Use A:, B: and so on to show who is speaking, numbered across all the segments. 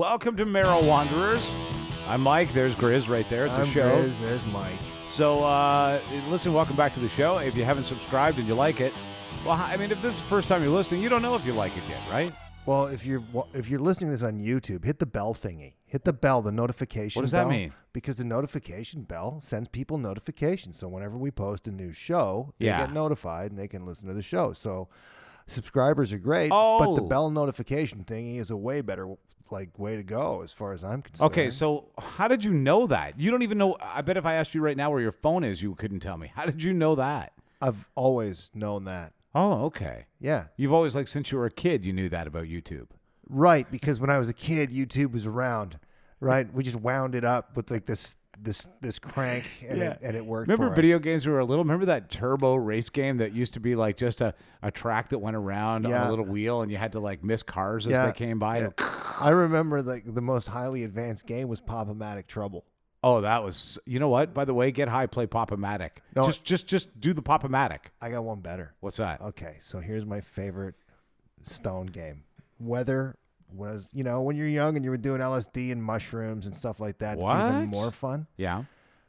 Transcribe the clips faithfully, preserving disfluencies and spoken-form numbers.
A: Welcome to Marrow Wanderers. I'm Mike. There's Grizz right there. It's
B: I'm
A: a show.
B: Grizz, there's Mike.
A: So, uh, listen, welcome back to the show. If you haven't subscribed and you like it, well, I mean, if this is the first time you're listening, you don't know if you like it yet, right?
B: Well, if you're if you're listening to this on YouTube, hit the bell thingy. Hit the bell, the notification
A: What does
B: bell.
A: that mean?
B: Because the notification bell sends people notifications. So whenever we post a new show, they
A: Yeah.
B: get notified and they can listen to the show. So subscribers are great,
A: Oh.
B: but the bell notification thingy is a way better like way to go as far as I'm concerned.
A: Okay, so how did you know that? You don't even know. I bet if I asked you right now where your phone is, you couldn't tell me. How did you know that?
B: I've always known that.
A: Oh, okay.
B: Yeah.
A: You've always, like, since you were a kid, you knew that about YouTube.
B: Right, because when I was a kid, YouTube was around. Right, we just wound it up with like this this this crank, and,
A: Yeah.
B: it, and it worked.
A: Remember
B: for
A: video
B: us.
A: games when we were little? Remember that turbo race game that used to be like just a, a track that went around on
B: Yeah.
A: a little wheel and you had to like miss cars as
B: Yeah.
A: they came by?
B: Yeah. I remember like the most highly advanced game was Pop-O-Matic Trouble.
A: Oh, that was, you know what? By the way, get high, play Pop-O-Matic.
B: No.
A: Just, just, just do the Pop-O-Matic.
B: I got one better.
A: What's that?
B: Okay, so here's my favorite stone game. Whether was you know when you're young and you were doing L S D and mushrooms and stuff like that, it's even
A: What?
B: more fun.
A: Yeah.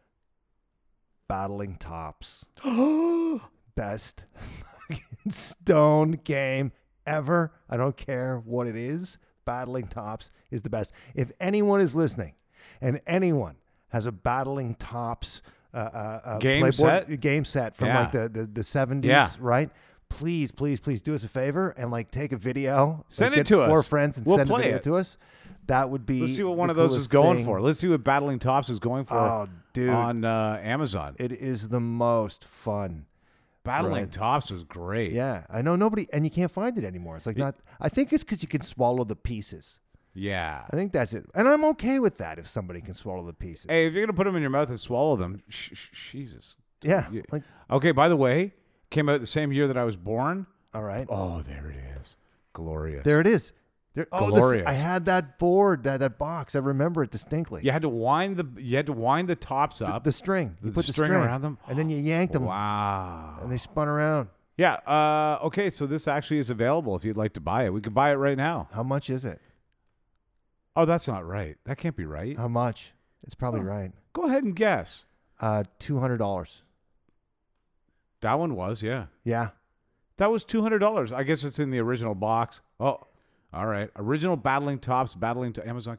B: Battling Tops. Best fucking stone game ever. I don't care what it is. Battling Tops is the best. If anyone is listening and anyone has a Battling Tops uh, uh, uh,
A: Game
B: playboard-
A: set?
B: game set from
A: Yeah.
B: like the, the, the seventies,
A: Yeah.
B: right? Please, please, please do us a favor and like take a video.
A: Send
B: like,
A: it
B: get
A: to
B: four
A: us.
B: friends and
A: We'll
B: send a
A: play
B: video
A: it.
B: to us. That would be.
A: Let's see what one
B: the
A: of those is
B: coolest
A: going
B: thing.
A: for. Let's see what Battling Tops is going for
B: Oh, dude.
A: on uh, Amazon.
B: It is the most fun.
A: Battling
B: right.
A: Tops was great.
B: Yeah, I know nobody, and you can't find it anymore. It's like not. I think it's because you can swallow the pieces.
A: Yeah.
B: I think that's it, and I'm okay with that if somebody can swallow the pieces.
A: Hey, if you're going to put them in your mouth and swallow them, sh- sh- Jesus.
B: yeah,
A: You-
B: like
A: Okay, by the way, came out the same year that I was born.
B: all right,
A: Oh, there it is. Glorious.
B: there it is. There, oh, this,
A: Glorious.
B: I had that board, that, that box. I remember it distinctly.
A: You had to wind the you had to wind the tops
B: the,
A: up.
B: the string. You
A: The
B: put the
A: string
B: string
A: around them?
B: and then you yanked them,
A: Wow.
B: and they spun around.
A: Yeah. Uh, okay, so this actually is available if you'd like to buy it. We could buy it right now.
B: How much is it?
A: Oh, that's not right. That can't be right.
B: How much? It's probably
A: Oh.
B: right.
A: Go ahead and guess.
B: Uh, two hundred dollars.
A: That one was, yeah.
B: Yeah.
A: That was two hundred dollars. I guess it's in the original box. Oh, all right. Original Battling Tops, Battling to Amazon.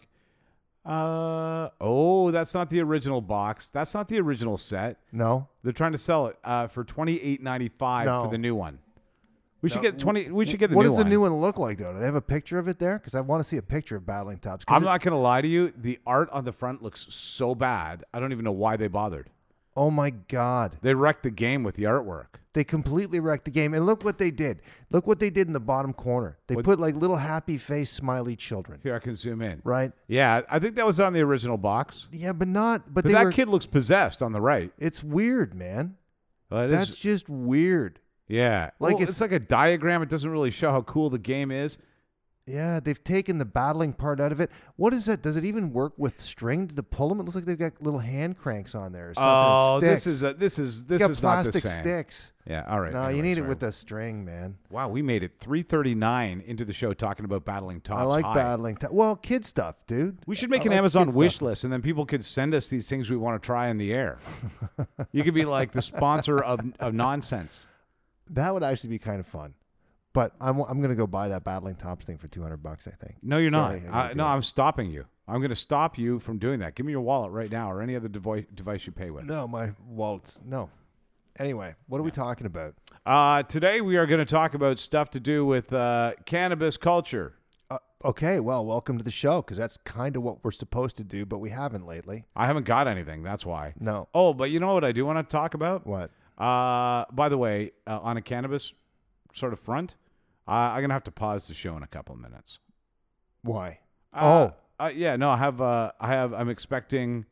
A: Uh oh, that's not the original box. That's not the original set.
B: No.
A: They're trying to sell it uh, for twenty eight ninety five
B: No.
A: for the new one. We should
B: No.
A: get twenty. We should get the
B: What
A: new
B: does
A: one.
B: the new one look like though? Do they have a picture of it there? Because I want to see a picture of Battling Tops. 'Cause
A: I'm
B: it-
A: not gonna lie to you. The art on the front looks so bad. I don't even know why they bothered.
B: Oh my God.
A: They wrecked the game with the artwork.
B: They completely wrecked the game. And look what they did. Look what they did in the bottom corner. They
A: What-
B: put like little happy face smiley children.
A: Here, I can zoom in.
B: Right?
A: Yeah, I think that was on the original box.
B: Yeah, but not but,
A: But
B: they
A: that
B: were,
A: kid looks possessed on the right.
B: it's weird, man.
A: Well, it is-
B: That's just weird.
A: yeah.
B: like
A: Well,
B: it's-
A: it's like a diagram. It doesn't really show how cool the game is.
B: Yeah, they've taken the battling part out of it. What is that? Does it even work with string to pull them? It looks like they've got little hand cranks on there or something.
A: Oh,
B: It
A: this
B: sticks.
A: is a, this is this
B: it's got
A: is not the
B: plastic
A: same.
B: sticks.
A: Yeah. All right.
B: No, you
A: anyway,
B: need
A: sorry.
B: it with the string, man.
A: Wow, we made it three thirty-nine into the show talking about Battling Tops.
B: I like
A: High.
B: battling. T- well, kid stuff, dude.
A: We should make
B: I
A: an
B: like
A: Amazon
B: kid
A: wish
B: stuff.
A: list, and then people could send us these things we want to try in the air. You could be like the sponsor of of nonsense.
B: That would actually be kind of fun. But I'm I'm gonna go buy that battling tops thing for two hundred bucks. I think.
A: No, you're
B: Sorry, I
A: not.
B: gotta
A: I,
B: do
A: no,
B: it.
A: I'm stopping you. I'm going to stop you from doing that. Give me your wallet right now, or any other device device you pay with.
B: No, my wallet's no. Anyway, what are we talking about?
A: Uh, today we are going to talk about stuff to do with uh, cannabis culture.
B: Uh, okay, well, welcome to the show because that's kind of what we're supposed to do, but we haven't lately.
A: I haven't got anything. That's why.
B: No.
A: Oh, but you know what I do want to talk about?
B: What?
A: Uh, by the way, uh, on a cannabis sort of front, uh, I'm going to have to pause the show in a couple of minutes.
B: Why?
A: Uh,
B: oh,
A: Uh, yeah, no, I have. Uh, I have. I'm expecting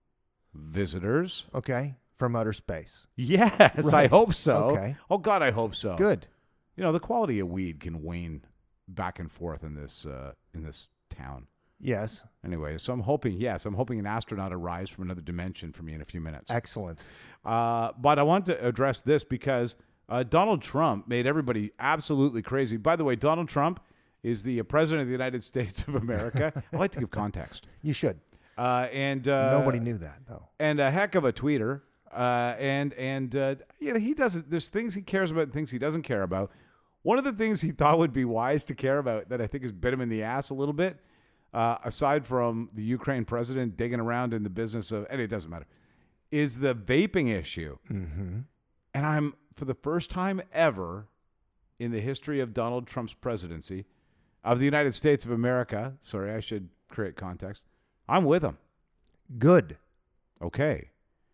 A: visitors.
B: okay. From outer space.
A: Yes, I
B: Right.
A: hope so.
B: Okay.
A: Oh God, I hope so.
B: Good.
A: You know, the quality of weed can wane back and forth in this uh, in this town.
B: Yes.
A: Anyway, so I'm hoping. Yes, I'm hoping an astronaut arrives from another dimension for me in a few minutes.
B: Excellent.
A: Uh, but I want to address this because uh, Donald Trump made everybody absolutely crazy. By the way, Donald Trump is the uh, president of the United States of America. I like to give context.
B: You should.
A: Uh, and uh,
B: Nobody knew that, though.
A: And a heck of a tweeter. Uh, and and uh, you know, he doesn't. There's things he cares about and things he doesn't care about. One of the things he thought would be wise to care about that I think has bit him in the ass a little bit, uh, aside from the Ukraine president digging around in the business of, and it doesn't matter, is the vaping issue.
B: Mm-hmm.
A: And I'm, for the first time ever in the history of Donald Trump's presidency of the United States of America, sorry, I should create context, I'm with him.
B: Good.
A: Okay.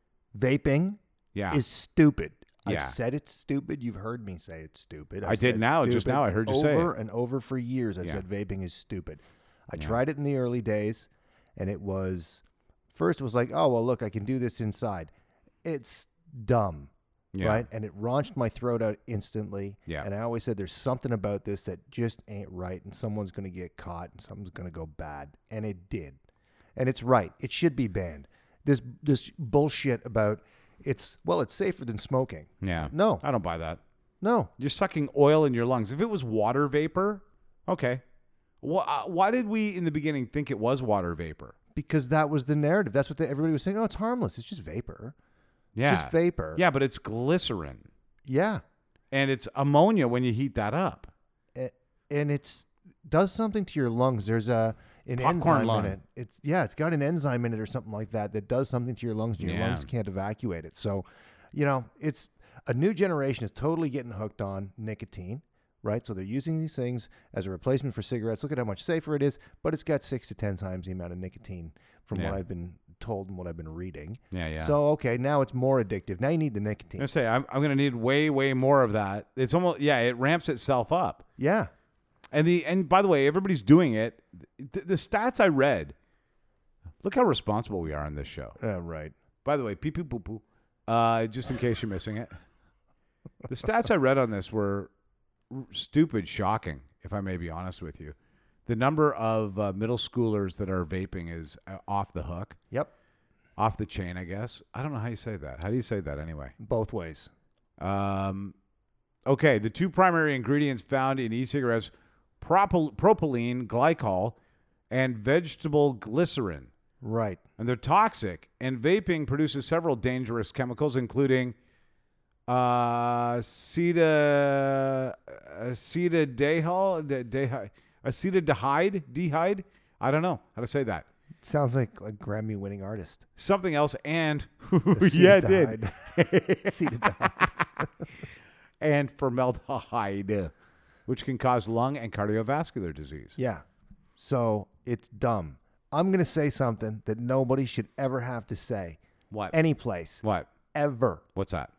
B: Vaping
A: Yeah.
B: is stupid.
A: Yeah.
B: I've said it's stupid. You've heard me say it's stupid. I've
A: I did
B: said
A: now, just
B: stupid
A: now I heard you say
B: over
A: it.
B: and over for years. I've
A: Yeah.
B: said vaping is stupid. I
A: Yeah.
B: tried it in the early days, and it was first it was like, oh well, look, I can do this inside. It's dumb,
A: Yeah.
B: right? And it raunched my throat out instantly.
A: Yeah.
B: And I always said there's something about this that just ain't right, and someone's going to get caught, and something's going to go bad, and it did. And it's right. It should be banned. This this bullshit about it's well, it's safer than smoking.
A: Yeah.
B: No.
A: I don't buy that.
B: No.
A: You're sucking oil in your lungs. If it was water vapor, okay. Why, uh, why did we in the beginning think it was water vapor?
B: Because that was the narrative. That's what the, everybody was saying. Oh, it's harmless. It's just vapor.
A: Yeah.
B: Just vapor.
A: Yeah, but it's glycerin.
B: Yeah.
A: And it's ammonia when you heat that up.
B: A- And it's does something to your lungs. There's a an
A: Popcorn
B: enzyme
A: lung.
B: in it. It's yeah, it's got an enzyme in it or something like that that does something to your lungs. And your
A: Yeah.
B: lungs can't evacuate it. So, you know, it's a new generation is totally getting hooked on nicotine, right? So they're using these things as a replacement for cigarettes. Look at how much safer it is, but it's got six to ten times the amount of nicotine from
A: Yeah.
B: what I've been told and what I've been reading.
A: Yeah, yeah.
B: So okay, now it's more addictive. Now you need the
A: I'm
B: nicotine.
A: gonna say I'm, I'm gonna need way, way more of that. It's almost yeah, it ramps itself up.
B: Yeah.
A: And the and by the way, everybody's doing it. The, the stats I read. Look how responsible we are on this show.
B: Uh, right.
A: By the way, pee pee poo poo. Uh, just in case you're missing it, the stats I read on this were r- stupid, shocking. If I may be honest with you, the number of uh, middle schoolers that are vaping is uh, off the hook,
B: Yep.
A: off the chain. I guess I don't know how you say that. How do you say that anyway?
B: Both ways.
A: Um, okay, the two primary ingredients found in e-cigarettes: propyl- propylene glycol and vegetable glycerin.
B: Right.
A: And they're toxic. And vaping produces several dangerous chemicals, including uh, aceta, acetaldehol, de- dehi- acetaldehide, dehyde. I don't know how to say that.
B: Sounds like a Grammy-winning artist.
A: Something else, and yeah, it did.
B: Acetaldehyde.
A: And formaldehyde, which can cause lung and cardiovascular disease.
B: Yeah. So it's dumb. I'm going to say something that nobody should ever have to say.
A: What?
B: Any place.
A: What?
B: Ever.
A: What's that?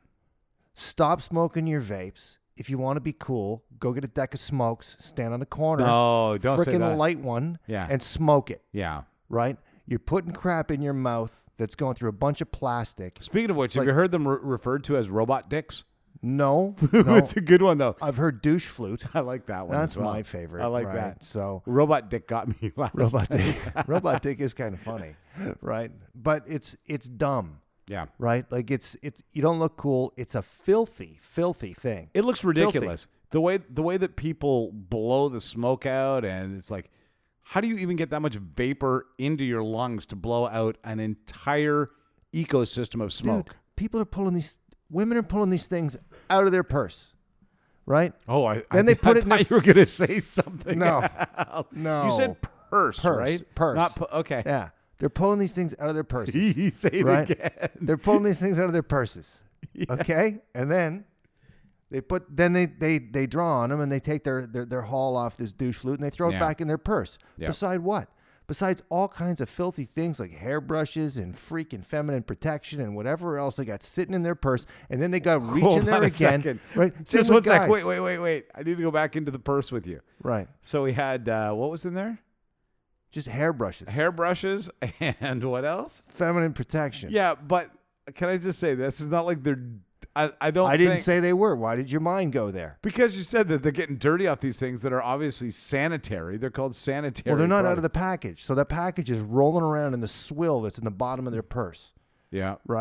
B: Stop smoking your vapes. If you want to be cool, go get a deck of smokes, stand on the corner,
A: No, don't say
B: frickin'
A: that.
B: light one,
A: Yeah.
B: and smoke it,
A: Yeah.
B: right? You're putting crap in your mouth that's going through a bunch of plastic.
A: Speaking of which,
B: It's
A: have
B: like-
A: you heard them re- referred to as robot dicks?
B: No, no.
A: It's a good one, though.
B: I've heard douche flute.
A: I like that one.
B: That's
A: as well.
B: my favorite.
A: I like
B: right?
A: that.
B: So
A: Robot dick got me last
B: robot
A: night.
B: dick, robot dick is kind of funny, right? But it's it's dumb,
A: Yeah.
B: right? Like it's it's you don't look cool. It's a filthy, filthy thing.
A: It looks ridiculous. The way the way that people blow the smoke out, and it's like, how do you even get that much vapor into your lungs to blow out an entire ecosystem of smoke?
B: Dude, people are pulling these. Women are pulling these things out of their purse, right?
A: Oh, I
B: Then
A: I,
B: they put
A: I
B: it in
A: thought
B: their
A: you were going to say something.
B: No.
A: else.
B: No.
A: You said purse,
B: Purse,
A: right?
B: purse.
A: Not pu- okay.
B: Yeah, they're pulling these things out of their purses.
A: You say it
B: Right?
A: again.
B: They're pulling these things out of their purses. Okay, and then they put then they they they draw on them and they take their their, their haul off this douche flute and they throw it
A: Yeah.
B: back in their purse.
A: Yeah.
B: Beside what? Besides all kinds of filthy things like hairbrushes and freaking feminine protection and whatever else they got sitting in their purse, and then they got to reach
A: Hold
B: in there
A: on a
B: again.
A: second.
B: Right? Same
A: Just
B: with
A: one sec.
B: guys.
A: Wait, wait, wait, wait. I need to go back into the purse with you.
B: Right.
A: So we had, uh, what was in there?
B: Just hairbrushes.
A: Hairbrushes and what else?
B: Feminine protection.
A: Yeah, but can I just say this is not like they're. I, I don't.
B: I didn't
A: think,
B: say they were. Why did your mind go there?
A: because you said that they're getting dirty off these things that are obviously sanitary. They're called sanitary.
B: Well, they're not out
A: products.
B: of the package. So the package is rolling around in the swill that's in the bottom of their purse,
A: Yeah.
B: right?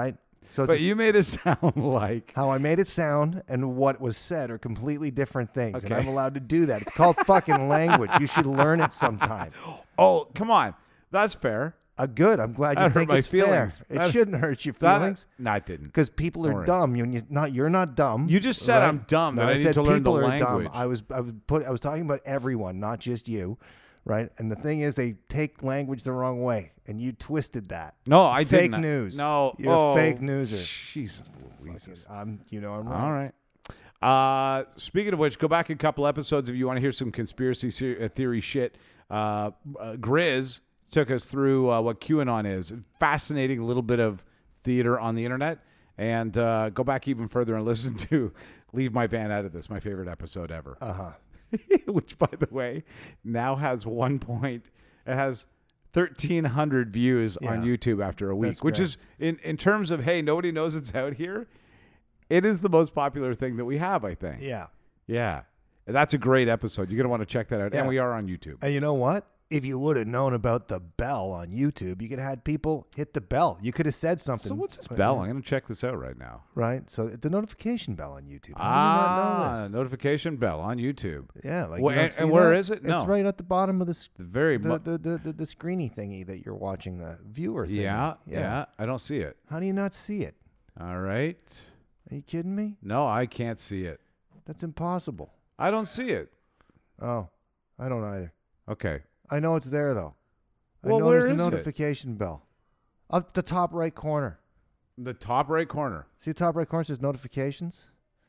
B: So it's
A: But
B: a-
A: you made it sound like
B: how I made it sound and what was said are completely different things, and
A: Okay.
B: I'm allowed to do that. It's called fucking language. You should learn it sometime.
A: oh, come on, that's fair.
B: Uh, good. I'm glad you
A: That hurt
B: think
A: my
B: it's fair.
A: feelings.
B: It
A: That-
B: shouldn't hurt your
A: That-
B: feelings
A: no, it didn't.
B: because people
A: Don't
B: are
A: worry.
B: dumb. You, you not you're not dumb.
A: You just said
B: right?
A: I'm dumb,
B: No,
A: that I need
B: said
A: to learn the
B: people are
A: language.
B: dumb. I was I was put I was talking about everyone, not just you, right? And the thing is, they take language the wrong way, and you twisted that.
A: No, I
B: fake
A: didn't.
B: news.
A: No,
B: you're
A: oh,
B: a fake newser.
A: Jesus Louise.
B: I'm, you know, I'm wrong.
A: All right. Uh, speaking of which, go back a couple episodes if you want to hear some conspiracy se- uh, theory shit. Uh, uh, Grizz took us through uh, what QAnon is. Fascinating little bit of theater on the internet. And uh, go back even further and listen to Leave My Van Out of This, my favorite episode ever.
B: Uh huh.
A: Which, by the way, now has one point. It has thirteen hundred views on
B: Yeah.
A: YouTube after a week,
B: That's
A: which
B: great.
A: is in in terms of hey, nobody knows it's out here. It is the most popular thing that we have, I think.
B: Yeah.
A: Yeah. That's a great episode. You're going to want to check that out.
B: Yeah.
A: And we are on YouTube.
B: And you know what? If you would have known about the bell on YouTube, you could have had people hit the bell. You could have said something.
A: So what's this
B: But,
A: bell?
B: yeah.
A: I'm going to check this out right now.
B: Right? So the notification bell on YouTube. How
A: Ah,
B: do you not know
A: notification bell on YouTube.
B: this? Yeah. Like,
A: Well,
B: you don't
A: and-
B: see
A: and where
B: that?
A: is it? No.
B: It's right at the bottom of the, s-
A: Very
B: the,
A: mu-
B: the, the, the, the screeny thingy that you're watching, the viewer thing.
A: yeah, yeah, I don't see it.
B: How do you not see it?
A: All right.
B: Are you kidding me?
A: No, I can't see it.
B: That's impossible.
A: I don't see it.
B: Oh, I don't either.
A: Okay.
B: I know it's there, though.
A: Well,
B: I know
A: where
B: there's a
A: is it?
B: notification bell. Up the top right corner.
A: The top right corner.
B: See the top right corner says notifications?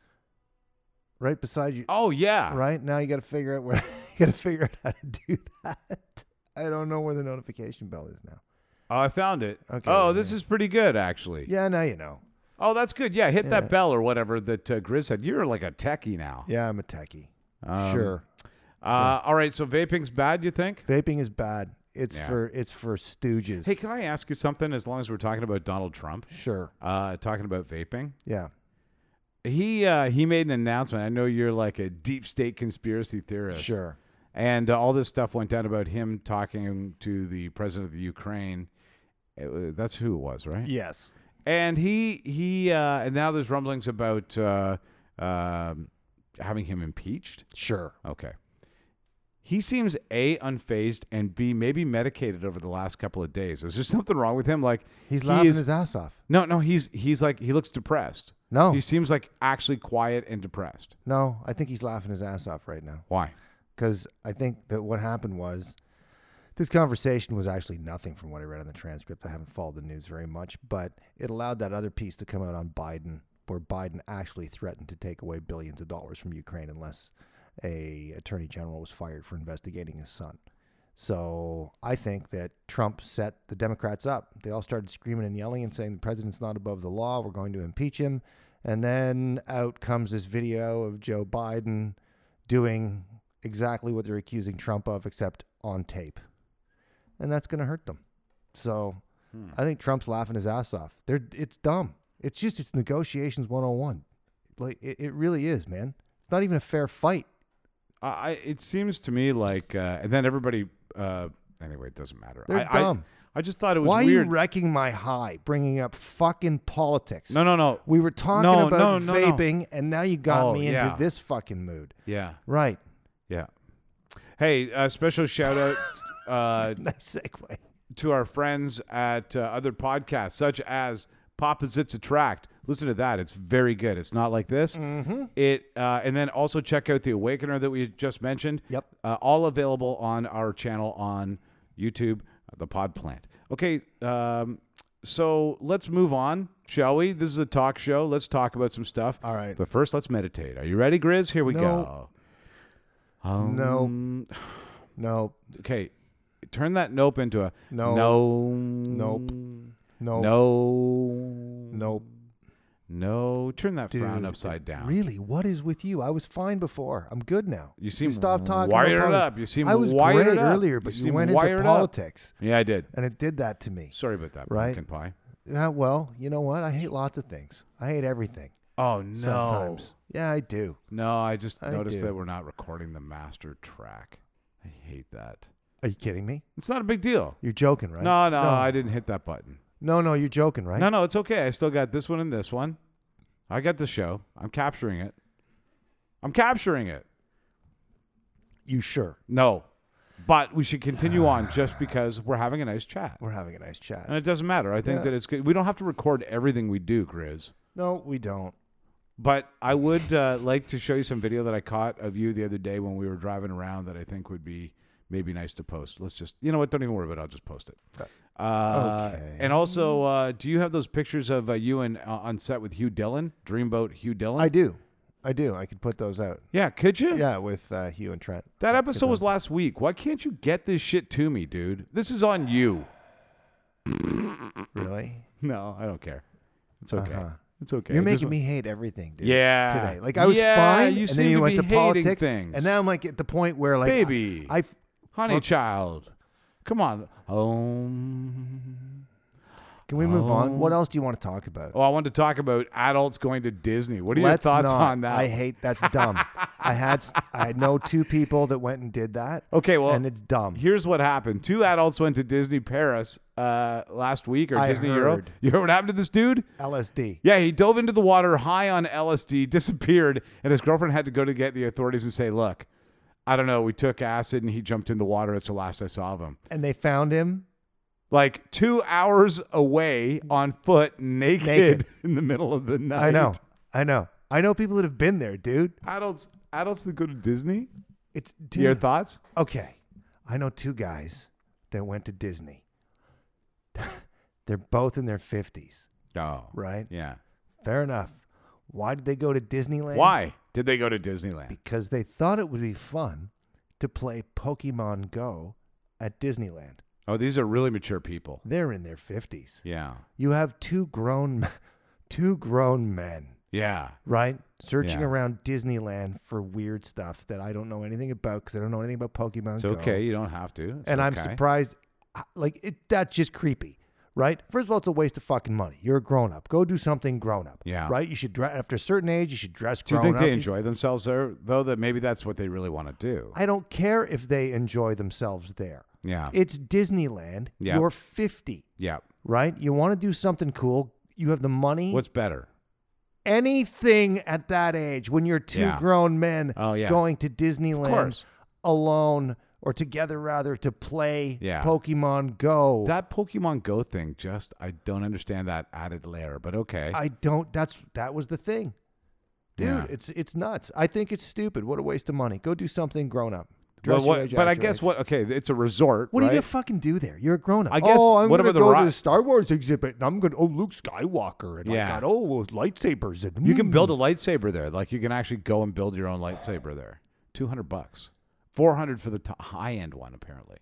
B: Right beside you.
A: Oh, yeah.
B: Right? Now you got to figure out where you got to figure out how to do that. I don't know where the notification bell is now.
A: Oh, I found it.
B: Okay,
A: Oh, this
B: yeah.
A: is pretty good, actually.
B: Yeah, now you know.
A: Oh, that's good. Yeah, hit
B: Yeah.
A: that bell or whatever that uh, Grizz said. You're like a techie now.
B: Yeah, I'm a techie.
A: Um,
B: sure.
A: Uh, all right, so vaping's bad, you think?
B: Vaping is bad. It's
A: Yeah.
B: for it's for stooges.
A: Hey, can I ask you something as long as we're talking about Donald Trump?
B: Sure.
A: Uh, talking about vaping.
B: Yeah.
A: He uh, he made an announcement. I know you're like a deep state conspiracy theorist.
B: Sure.
A: And uh, all this stuff went down about him talking to the president of the Ukraine. It wa- that's who it was, right?
B: Yes.
A: And he he uh, and now there's rumblings about uh, um, having him impeached.
B: Sure.
A: Okay. He seems A, unfazed, and B, maybe medicated over the last couple of days. Is there something wrong with him? Like
B: He's
A: he
B: laughing
A: is-
B: his ass off.
A: No, no, he's he's like he looks depressed.
B: No.
A: He seems like actually quiet and depressed.
B: No, I think he's laughing his ass off right now.
A: Why?
B: Because I think that what happened was this conversation was actually nothing from what I read on the transcript. I haven't followed the news very much, but it allowed that other piece to come out on Biden, where Biden actually threatened to take away billions of dollars from Ukraine unless a attorney general was fired for investigating his son. So I think that Trump set the Democrats up. They all started screaming and yelling and saying the president's not above the law. We're going to impeach him. And then out comes this video of Joe Biden doing exactly what they're accusing Trump of, except on tape. And that's going to hurt them. So
A: Hmm.
B: I think Trump's laughing his ass off. They're, it's dumb. It's just, it's negotiations one oh one. Like, it, it really is, man. It's not even a fair fight.
A: I, I it seems to me like, uh, and then everybody. Uh, anyway, it doesn't matter.
B: They're
A: I,
B: dumb.
A: I, I just thought it was
B: Why
A: weird.
B: are you wrecking my high, bringing up fucking politics?
A: no, no, no.
B: We were talking
A: No,
B: about
A: no, no, no.
B: vaping, and now you got
A: Oh,
B: me into
A: yeah.
B: this fucking mood.
A: Yeah,
B: Right.
A: yeah. Hey, a special shout out uh,
B: Nice segue.
A: to our friends at uh, other podcasts, such as Popposite Attract. Listen to that; it's very good. It's not like this.
B: Mm-hmm.
A: It uh, and then also check out the Awakener that we just mentioned.
B: Yep.
A: Uh, all available on our channel on YouTube, the Pod Plant. Okay, um, so let's move on, shall we? This is a talk show. Let's talk about some stuff.
B: All right.
A: But first, let's meditate. Are you ready, Grizz? Here we
B: No.
A: go. Um,
B: No. No.
A: Okay, turn that nope into a
B: No.
A: no.
B: Nope. No.
A: No.
B: Nope.
A: No. Turn that
B: Dude,
A: frown upside down.
B: Really? What is with you? I was fine before. I'm good now.
A: You seem
B: stopped talking
A: wired
B: about
A: up. You seem
B: I was
A: wired
B: great
A: up.
B: earlier, but you,
A: seem
B: went into
A: wired up.
B: politics,
A: Yeah, I did.
B: and it did that to me.
A: Sorry about that,
B: Right.
A: pumpkin pie.
B: Yeah, well, you know what? I hate lots of things. I hate everything.
A: Oh no.
B: Sometimes. Yeah, I do.
A: No, I just
B: I
A: noticed
B: do.
A: that we're not recording the master track. I hate that.
B: Are you kidding me?
A: It's not a big deal.
B: You're joking, right?
A: No, no, I didn't hit that button.
B: No, no, you're joking, right?
A: No, no, it's okay. I still got this one and this one. I got the show. I'm capturing it. I'm capturing it.
B: You sure?
A: No. But we should continue on just because we're having a nice chat.
B: We're having a nice chat.
A: And it doesn't matter. I think
B: Yeah.
A: that it's good. We don't have to record everything we do, Grizz.
B: No, we don't.
A: But I would uh, like to show you some video that I caught of you the other day when we were driving around that I think would be maybe nice to post. Let's just, you know what? Don't even worry about it. I'll just post it. Uh,
B: Okay.
A: And also, uh, do you have those pictures of uh, you and, uh, on set with Hugh Dillon? Dreamboat Hugh Dillon?
B: I do. I do. I could put those out.
A: Yeah, could you?
B: Yeah, with uh, Hugh and Trent.
A: That episode was
B: those.
A: last week. Why can't you get this shit to me, dude? This is on you.
B: Really?
A: No, I don't care. It's okay.
B: Uh-huh.
A: It's okay.
B: You're
A: Just
B: making
A: wa-
B: me hate everything, dude.
A: Yeah.
B: Today, like I was
A: Yeah,
B: fine,
A: you
B: and
A: seem
B: then you
A: to
B: went
A: be
B: to
A: hating
B: politics,
A: things.
B: and now I'm like at the point where, like,
A: Baby.
B: I, I
A: Honey
B: Fuck.
A: child. Come on. Home.
B: can we move on?
A: Oh.
B: What else do you want to talk about?
A: Oh, I wanted to talk about adults going to Disney. What are
B: Let's
A: your thoughts
B: not.
A: on that?
B: I hate that's dumb. I had s- I know two people that went and did that,
A: Okay, well,
B: and it's dumb.
A: here's what happened. Two adults went to Disney Paris uh, last week, or
B: I
A: Disney Euro.
B: heard.
A: You heard what happened to this dude?
B: L S D.
A: Yeah, he dove into the water high on L S D, disappeared, and his girlfriend had to go to get the authorities and say, look, I don't know, we took acid and he jumped in the water. It's the last I saw of him.
B: And they found him.
A: Like two hours away on foot, naked,
B: Naked.
A: in the middle of the night.
B: I know. I know. I know people that have been there, dude.
A: Adults, adults that go to Disney?
B: It's dude.
A: Your thoughts?
B: Okay. I know two guys that went to Disney. They're both in their fifties,
A: Oh,
B: right?
A: yeah.
B: Fair enough. Why did they go to Disneyland?
A: Why did they go to Disneyland?
B: Because they thought it would be fun to play Pokemon Go at Disneyland.
A: Oh, these are really mature people.
B: They're in their fifties.
A: Yeah.
B: You have two grown two grown men,
A: Yeah.
B: right? Searching
A: Yeah.
B: around Disneyland for weird stuff that I don't know anything about because I don't know anything about Pokemon
A: It's
B: Go.
A: okay. You don't have to. It's
B: And I'm
A: okay.
B: surprised. Like, it, that's just creepy, right? First of all, it's a waste of fucking money. You're a grown up. Go do something grown up.
A: Yeah.
B: Right? You should dress, after a certain age, you should dress
A: Do you
B: grown
A: think
B: up.
A: they
B: You-
A: enjoy themselves there, though, that maybe that's what they really want to do?
B: I don't care if they enjoy themselves there.
A: Yeah.
B: It's Disneyland.
A: Yeah.
B: You're fifty,
A: Yeah.
B: right? You want to do something cool. You have the money.
A: What's better?
B: Anything at that age when you're two
A: Yeah.
B: grown men
A: Oh, yeah.
B: going to Disneyland
A: course.
B: alone or together rather to play
A: Yeah.
B: Pokemon Go.
A: That Pokemon Go thing, just, I don't understand that added layer, but okay.
B: I don't that's that was the thing. Dude,
A: Yeah.
B: it's it's nuts. I think it's stupid. What a waste of money. Go do something grown up.
A: Well,
B: Dress
A: what-
B: your age,
A: but
B: act
A: I
B: your
A: guess
B: age.
A: what, okay, it's a resort,
B: What are you
A: right?
B: gonna fucking do there? You're a grown up.
A: I guess-
B: oh, I'm
A: what
B: gonna
A: about the
B: go
A: ri-
B: to the Star Wars exhibit and I'm gonna oh Luke Skywalker and
A: Yeah.
B: I got oh lightsabers and
A: You can build a
B: mm.
A: lightsaber there. Like, you can actually go and build your own lightsaber there. two hundred bucks. four hundred for the t- high-end one, apparently.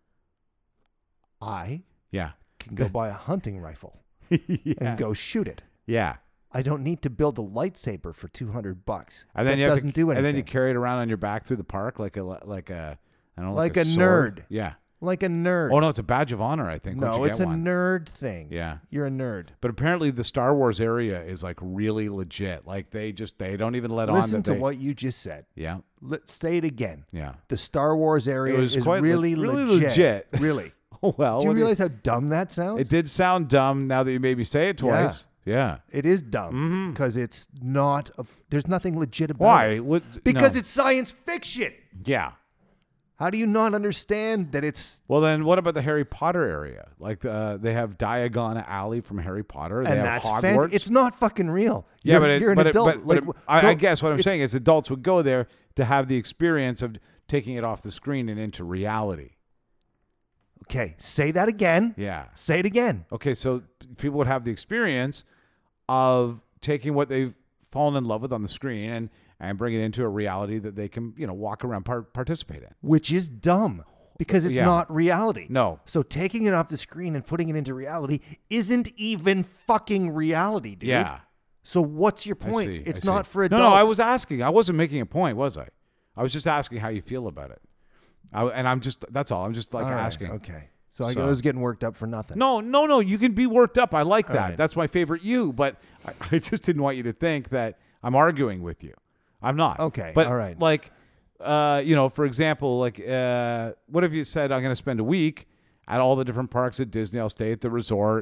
B: I
A: Yeah.
B: can go buy a hunting rifle
A: yeah.
B: and go shoot it.
A: Yeah.
B: I don't need to build a lightsaber for two hundred bucks.
A: And then
B: that
A: you have
B: doesn't
A: to,
B: do anything.
A: And then you carry it around on your back through the park like a like a I don't know
B: Like
A: like,
B: a
A: sword.
B: nerd.
A: Yeah.
B: like a nerd.
A: Oh no, it's a badge of honor. I think. once
B: no,
A: you
B: it's
A: get
B: a
A: one.
B: nerd thing.
A: Yeah.
B: You're a nerd.
A: But apparently the Star Wars area is like really legit. Like they just they don't even let on
B: Listen
A: that
B: to
A: they,
B: what you just said.
A: Yeah.
B: Let's say it again.
A: Yeah.
B: The Star Wars area
A: was
B: is
A: quite le-
B: really,
A: really
B: legit.
A: legit.
B: Really.
A: Oh well.
B: Do you
A: what
B: realize how dumb that sounds?
A: it did sound dumb now that you made me say it twice. Yeah.
B: It is dumb because it's not. A, there's nothing legit about
A: Why?
B: it.
A: What,
B: Because
A: no.
B: it's science fiction.
A: Yeah.
B: How do you not understand that it's
A: Well, then what about the Harry Potter area? Like uh, they have Diagon Alley from Harry Potter. They
B: and
A: have
B: that's
A: Hogwarts.
B: fantastic. It's not fucking real.
A: Yeah,
B: you're,
A: but it,
B: you're an
A: but
B: adult.
A: It, but,
B: like,
A: but it, I,
B: go-
A: I guess what I'm
B: it's-
A: saying is adults would go there to have the experience of taking it off the screen and into reality.
B: Okay, say that again.
A: Yeah.
B: Say it again.
A: Okay, so people would have the experience of taking what they've fallen in love with on the screen and and bring it into a reality that they can, you know, walk around, par- participate in.
B: Which is dumb because it's
A: Yeah.
B: not reality.
A: No.
B: So taking it off the screen and putting it into reality isn't even fucking reality, dude.
A: Yeah.
B: So what's your
A: I
B: point?
A: see,
B: It's
A: I
B: not
A: see.
B: for
A: No,
B: adults.
A: no, I was asking. I wasn't making a point, was I? I was just asking how you feel about it. I, and I'm just, that's all. I'm just like
B: All right,
A: asking.
B: Okay. So, I
A: So-
B: was getting worked up for nothing.
A: No, no, no. You can be worked up. I like
B: All
A: that.
B: right.
A: That's my favorite you. But I, I just didn't want you to think that I'm arguing with you. I'm not.
B: Okay,
A: But
B: all right.
A: like, uh, you know, for example, like, uh, what if you said I'm going to spend a week at all the different parks at Disney? I'll stay at the resort,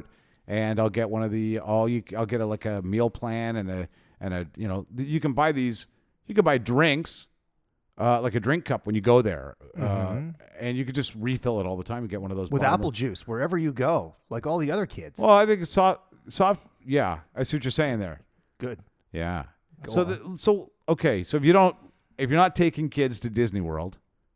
A: and I'll get one of the all you. I'll get a, like a meal plan and a and a you know you can buy these. You can buy drinks, uh, like a drink cup when you go there, uh,
B: Mhm.
A: and you could just refill it all the time. You get one of those
B: With
A: bottom-
B: apple juice wherever you go, like all the other kids.
A: Well, I think it's soft. Soft. Yeah, I see what you're saying there.
B: Good.
A: Yeah.
B: Go
A: so,
B: on.
A: the, so okay. So if you don't, if you're not taking kids to Disney World,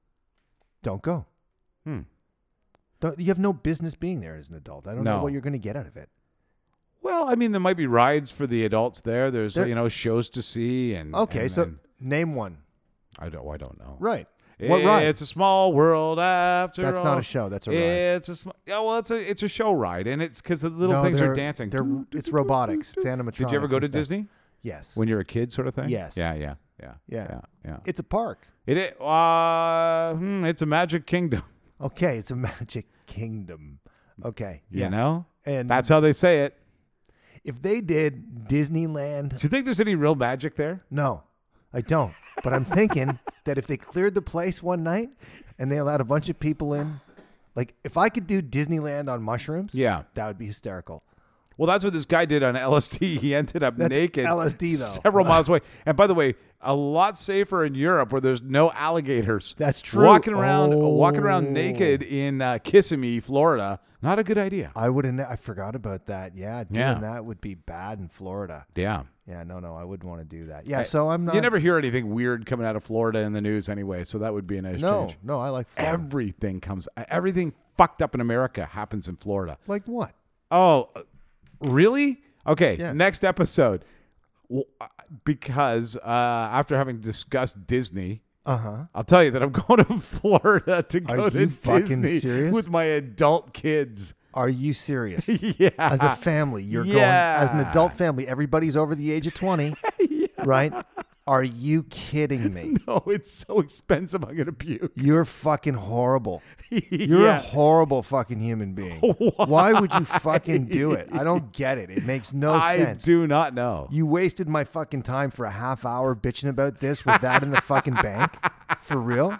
B: Don't go.
A: hmm.
B: Don't, you have no business being there as an adult. I don't know
A: No.
B: what you're going to get out of it.
A: Well, I mean, there might be rides for the adults there. There's
B: There-
A: you know shows to see and
B: Okay,
A: and-
B: so
A: and
B: name one.
A: I don't. I don't know.
B: Right. What ride?
A: It's a small world after
B: That's
A: all.
B: not a show. That's a ride.
A: It's a sm- yeah. Well, it's a it's a show ride, and it's because the little
B: No,
A: things are
B: they're-
A: dancing.
B: They're, it's robotics. It's animatronics.
A: Did you ever go
B: and
A: to
B: stuff.
A: Disney
B: Yes.
A: when you were a kid, sort of thing?
B: Yes.
A: Yeah, yeah, yeah,
B: Yeah.
A: yeah, yeah.
B: It's a park.
A: It is. Uh, hmm, it's a magic kingdom.
B: Okay, it's a magic kingdom. Okay.
A: You
B: Yeah.
A: know,
B: And
A: that's how they say it.
B: if they did Disneyland,
A: Do you think there's any real magic there?
B: no, I don't. But I'm thinking that if they cleared the place one night and they allowed a bunch of people in, like if I could do Disneyland on mushrooms,
A: Yeah.
B: that would be hysterical.
A: Well, that's what this guy did on L S D. He ended up
B: That's
A: naked,
B: L S D though.
A: several miles away. And by the way, a lot safer in Europe where there's no alligators.
B: That's true.
A: Walking around,
B: Oh.
A: walking around naked in uh, Kissimmee, Florida, not a good idea.
B: I wouldn't. I forgot about that. Yeah, doing
A: Yeah.
B: that would be bad in Florida.
A: Yeah.
B: Yeah, no, no, I wouldn't want to do that. Yeah,
A: I-
B: so I'm not.
A: You never hear anything weird coming out of Florida in the news anyway, so that would be a nice
B: No,
A: change.
B: no, I like Florida.
A: Everything comes, everything fucked up in America happens in Florida.
B: Like what?
A: Oh, uh, really? Okay,
B: Yeah.
A: next episode. Well, uh, because uh, after having discussed Disney,
B: Uh huh.
A: I'll tell you that I'm going to Florida to go
B: Are
A: to
B: you fucking
A: Disney
B: serious?
A: with my adult kids.
B: Are you serious?
A: Yeah.
B: As a family, you're going
A: Yeah.
B: as an adult family. Everybody's over the age of twenty, right? Are you kidding me?
A: No, it's so expensive. I'm going to puke.
B: You're fucking horrible. You're
A: Yeah.
B: a horrible fucking human being. Why would you fucking do it? I don't get it. It makes no
A: I
B: sense.
A: do not know.
B: You wasted my fucking time for a half hour bitching about this with that in the fucking bank. For real?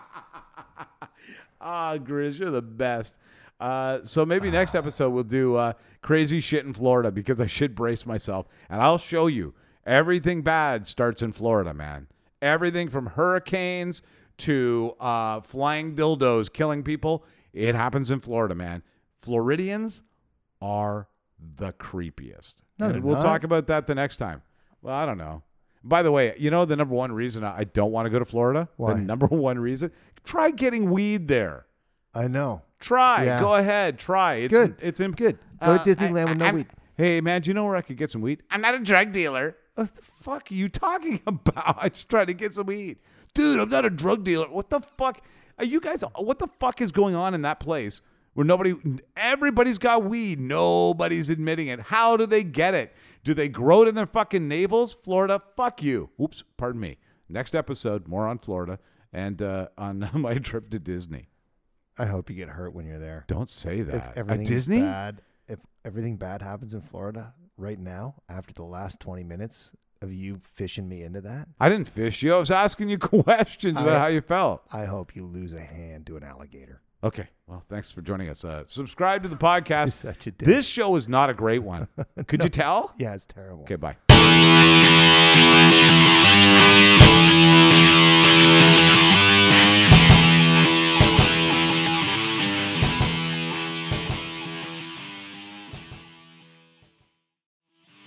A: Ah, Grizz, you're the best. Uh, so maybe next episode we'll do uh, crazy shit in Florida because I should brace myself. And I'll show you everything bad starts in Florida, man. Everything from hurricanes to uh, flying dildos killing people. It happens in Florida, man. Floridians are the creepiest.
B: No,
A: And
B: they're
A: we'll
B: not.
A: talk about that the next time. Well, I don't know. By the way, you know the number one reason I I don't want to go to Florida?
B: Why?
A: The number one reason? Try getting weed there.
B: I know.
A: Try.
B: Yeah.
A: Go ahead. Try. It's
B: Good.
A: It's imp-
B: Good. Go
A: Uh,
B: to Disneyland
A: I-
B: with no
A: I'm-
B: weed.
A: Hey, man, do you know where I could get some weed? I'm not a drug dealer. What the fuck are you talking about? I just tried to get some weed. Dude, I'm not a drug dealer. What the fuck? Are you guys, what the fuck is going on in that place where nobody, everybody's got weed. Nobody's admitting it. How do they get it? Do they grow it in their fucking navels? Florida, fuck you. Oops, pardon me. Next episode, more on Florida and uh, on my trip to Disney.
B: I hope you get hurt when you're there.
A: Don't say
B: If
A: that. At
B: everything's
A: Disney?
B: bad, if everything bad happens in Florida right now, after the last twenty minutes of you fishing me into that,
A: I didn't fish you. I was asking you questions about
B: I-
A: how you felt.
B: I hope you lose a hand to an alligator.
A: Okay. Well, thanks for joining us. Uh, subscribe to the podcast.
B: Such a dick.
A: This show is not a great one. Could you tell?
B: Yeah, it's terrible.
A: Okay, bye.